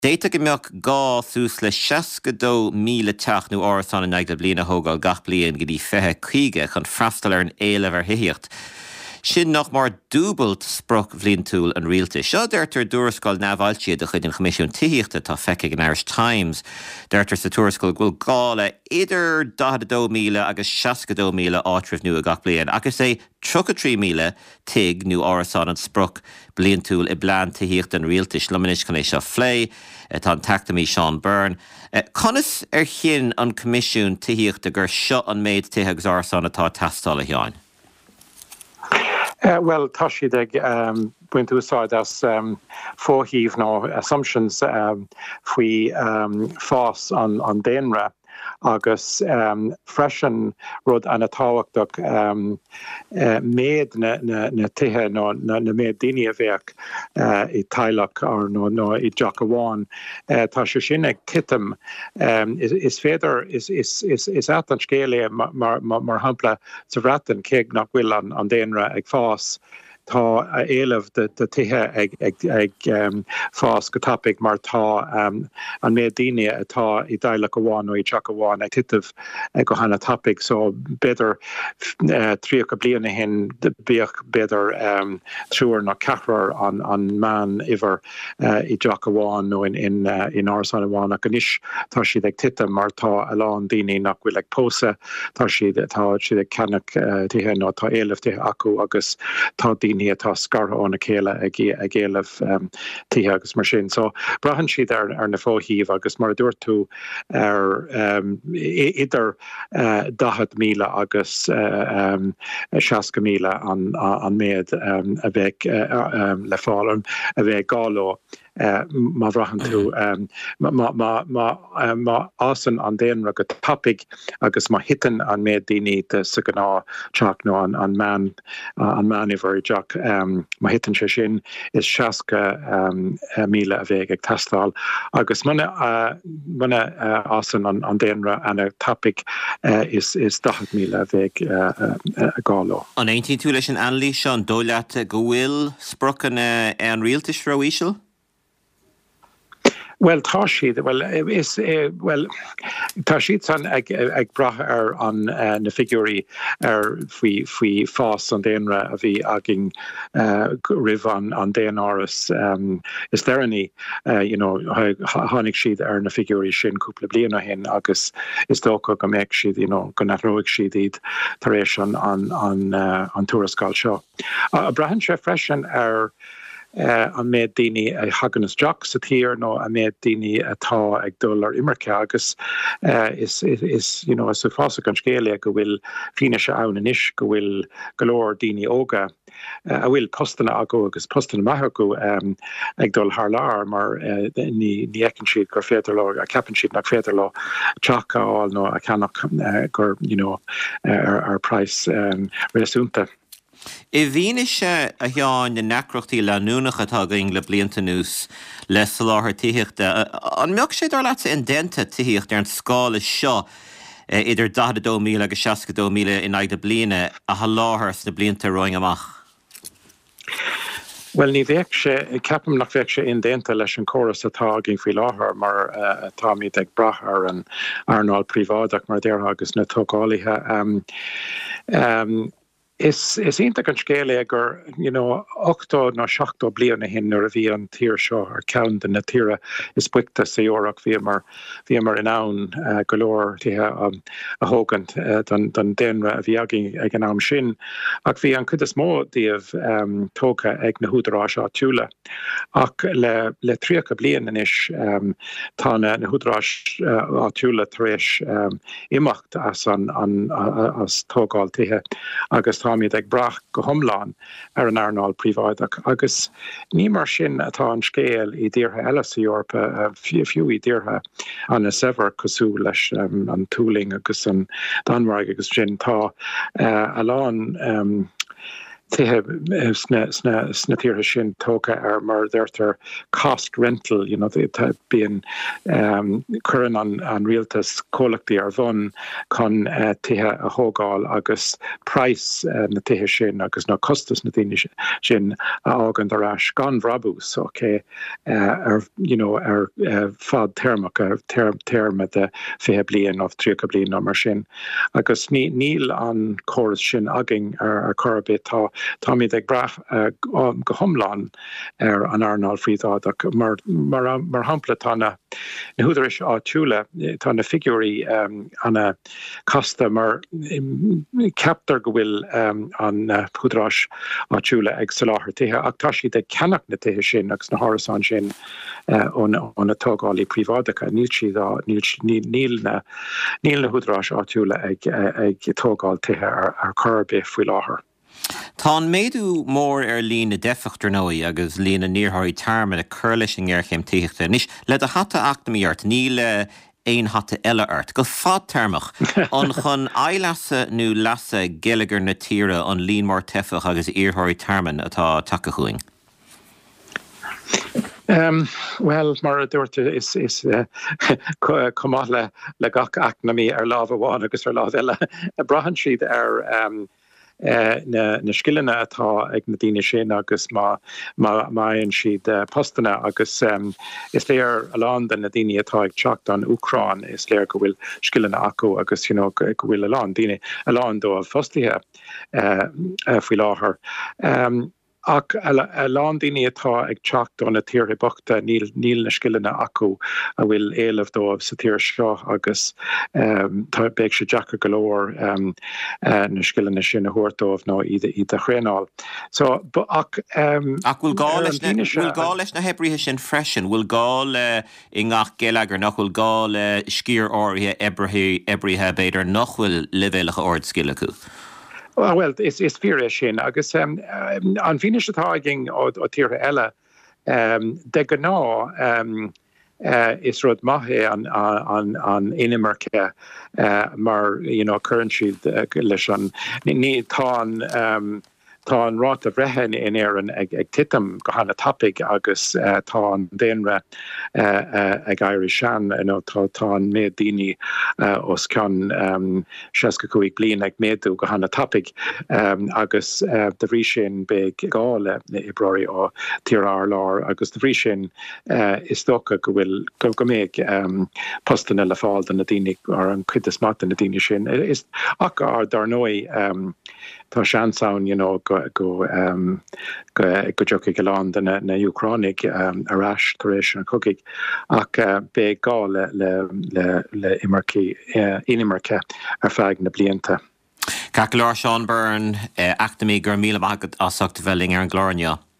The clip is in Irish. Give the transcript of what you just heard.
Déta go mbeadh gá sús le 62,000 teachnú áras an ag le bliana thógáil gach bliain go dtí 25 chun freastal ar an éileamh ar hithaíocht. Sin nach mar dúbalt sprach bhliain túil an rialta. Seo deirtar dúrascáil neamhailtí a chuid an Comisiún Tíochta tá feiceigh an Irish Times. Deirtar sa túrascáil ghfuil gála idir 42,000 agus 62,000 áitriamh nua a gach bliain. Agus é 33,000 tig nó árasán an sprach bliain túil I blean tíochta an rialta. Slomanis chun é seo phlé, tá an tactamí Sean Byrne. Conas ar chin an Comisiún Tíochta gur seo an méid tithe agus árasán atá teastáil a theáin. Well, Tashi ag buint úsáid as fóhíomh nó assumptions faoi fás an déanra agus freisin rud an atáhachtach méad na tithe nó na méad daoine a bheith I teilech ar nó I Jack amháin. Tá sé sin ag titim is féidir is at an scéala mar hampla sa bhreatain céig nach bhfuil an déanra ag fás. Tá éileh de tithe ag fás go tapig mar tá an méad daoine atá I dteilech amháin nó I Jack amháin ag titimh go hana tapig so beidir trí go bliana hin bíoch beidir trúir na cehrar an man iver I Jack amháin nó in árasán amháin ach anis tá siad ag titim mar tá aláin daoine nach bhfuil ag pósa tá siad ag cenach tithe nó tá éileh tithe acu agus tá daoine atá scartha óna chéile ag éileh tithe agus mar sin. So brahan siad ar na fóhíomh agus mar dúirt tú ar idir 10,000 agus 60,000 an méad a bheith le fáil a bheith gálo. Ma bhrahan tú má ásan an déanra go tapig agus má hitan an méad daoine de sa gná teach nó an man iver Jack má hitan sé sin is 60,000 a bheith ag testáil agus muna ásan an déanra an tapig is 10,000 a bheith gálo. An 18 tú leis an anlí seo an dóileat go bhfuil sprochan an rialtas froíisiil? Well, tá siad san ag brath ar an na figurí ar faoi fás an déanra a bhí agin rih an déan áras is deireanna tháinig siad ar na figurí sin cúpla bliana hin agus is dócha go mbeadh siad go nachróigh siad iad tar éis an túrascáil seo. A brahann sé freisin ar an méad daoine a hagannas Jack sa tír nó a méad daoine atá ag dul ar imirce agus is sa fása an scéala go bhfuil fine se ann inis go bhfuil golóir daoine óga a bhfuil postanna acu agus postanna maithe acu ag dul thar lár mar ní ecann siad gur féidir le a ceapann siad nach féidir le teachtáil nó a ceannach gur ar price réasúnta. I bhíine se a theáin na necrochtaí leanúnacha atá le blianta nús le sa láthair tíochta. An mbeadh sé ar leat in denta tíocht ar an scála seo idir 12,000 agus 62,000 in aigde bliana a láthair na blianta roing amach. Well, ní bheadh sé ceapam nach bheadh sé in déanta leis an choras atá gin faoi láthair mar atá míad ag brath ar an airnáil príomhádach mar déir agus na tógálaithe. Is ionta an scéala gur 8 nó 7 bliana hin nuair a bhí an tír seo ar ceann den na tíre is buicta sa dheoraach bhí mar in ann golóir tithe a thógant don déanra a bhí ag an am sin ach bhí an chud is mó díobh tócha ag na húdarrás á túla ach le 3 bliana inis tá na húdarrás á túla tar éis imacht as tógáil tithe agus míad ag brach go thomláin ar an airnáil príomhádach agus ní mar sin atá an scéal I dtíortha eile sa Eorpa fiú I dtíortha an na sever cosú leis an túling agus an Danmhairg agus sin tá aláin sna tíre sin tóca mar their cost rental, being curran an realtas collecti bhun chun tithe a hógáil agus price na tithe sin agus ná costas na daine sin ágan darás gan bhrabús fad termach term de fé blian of 3 blian mar sin agus níl an choras sin agin ar chorbé tá mí ag brach go homláán an Arnál Frídá mar hampla tána na húdaris áitiúla tá na figurí anna casta mar captar go bhfuil an húdarás áitiúla ag sa láthair tithe ach tá siad ag ceannach na tithe sin agus na hárasán sin ón na tógálaí prívádacha níl na húdarás áitiúla ag tógáil tithe ar chorbé faoi láthair. Tá méadú mór ar lína defachtar nóí agus lína níorthirí tarma na chuirlis an gghearchéim tíochta. Nis le a hata achtamíart níle éon hata eile ort. Go fad termach an chun eilasa nó lasa geileagar na tíre an líon mór tefach agus íorthirí tarman atá takechuing. Well, mar dúirte is comá le gach acnamí ar láh bháin agus ar láh eile a brahan siad ar na skillne atá ag na daine sin agus má siad postana agus is léir alán den na daine atá ag teacht an Ucrán is léir go bhfuil skillne acu agus go bhfuil alán daine alán dó a fostithe faoi láthair. Ach a lán daine atá ag teacht an na tíre bochta níl na skillne acu a bhfuil éileh dómh sa tíir seo agus tá beag sé Jackar golóir na skillne sin a thuirtómh nó iad a chréinál. So ach bhfuil gá leis na hebrithe sin freisin, bhfuil gá i ngach geileagar nach bhfuil gá scíor áirithe ebrithe beidir nach bhfuil levéalacha ord skille acu. Well, is fear sin agus an fine atá ging ó tíre eile de go ná is rud maithe an inimirce mar current siad leis an ní tá an rát a bhreithin in éan ag titam go hána tapig agus tá an déanra ag éiri sean tá an méad daoine os ceann 65 bliain ag méadú go hána tapig agus de bhrí sin beag gála na ibrari ó tíar lár agus de bhrí sin is tócha go bhfuil go méid postan le fáil na daoine ar an cuidas mat na daoine sin is ach dar nói tá seansáin go joki galán na Ucránig arás taréis an cogig ach be gá le inimirce ar feig na blianta. Cac Lár Sean Byrne achtamí gur míle agad asachta bheling ar an glóirne.